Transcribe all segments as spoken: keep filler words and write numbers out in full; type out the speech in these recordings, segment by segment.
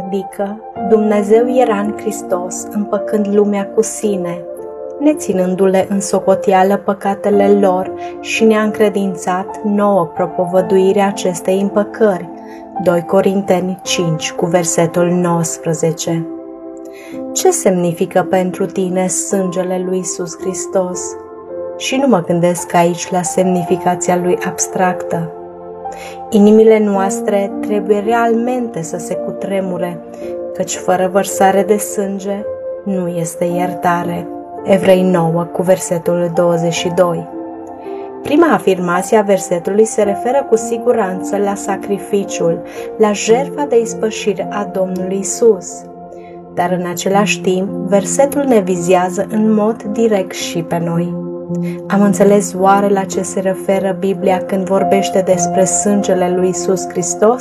adică Dumnezeu era în Hristos, împăcând lumea cu sine, neținându-le în socoteală păcatele lor și ne-a încredințat nouă propovăduirea acestei împăcări. doi Corinteni cinci cu versetul nouăsprezece. Ce semnifică pentru tine sângele lui Iisus Hristos? Și nu mă gândesc aici la semnificația lui abstractă. Inimile noastre trebuie realmente să se cutremure, căci fără vărsare de sânge nu este iertare. Evrei nouă cu versetul douăzeci și doi. Prima afirmație a versetului se referă cu siguranță la sacrificiul, la jertfa de ispășire a Domnului Isus. Dar în același timp, versetul ne vizează în mod direct și pe noi. Am înțeles oare la ce se referă Biblia când vorbește despre sângele lui Isus Hristos?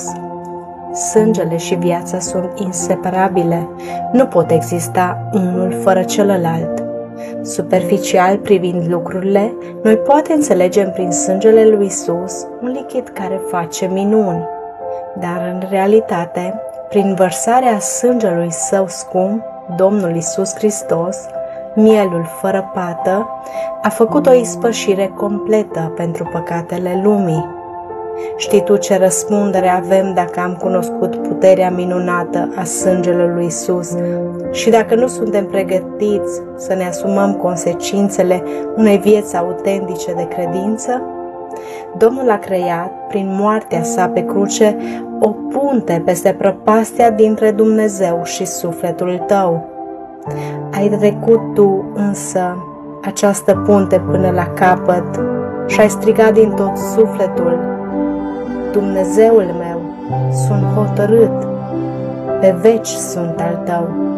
Sângele și viața sunt inseparabile, nu pot exista unul fără celălalt. Superficial privind lucrurile, noi poate înțelegem prin sângele lui Isus un lichid care face minuni, dar în realitate, prin vărsarea sângelui său scump, Domnul Isus Hristos, mielul fără pată, a făcut o ispășire completă pentru păcatele lumii. Știi tu ce răspundere avem dacă am cunoscut puterea minunată a sângelui lui Isus și dacă nu suntem pregătiți să ne asumăm consecințele unei vieți autentice de credință? Domnul a creat, prin moartea sa pe cruce, o punte peste prăpastia dintre Dumnezeu și sufletul tău. Ai trecut tu însă această punte până la capăt și ai strigat din tot sufletul: Dumnezeul meu, sunt hotărât, pe veci sunt al tău.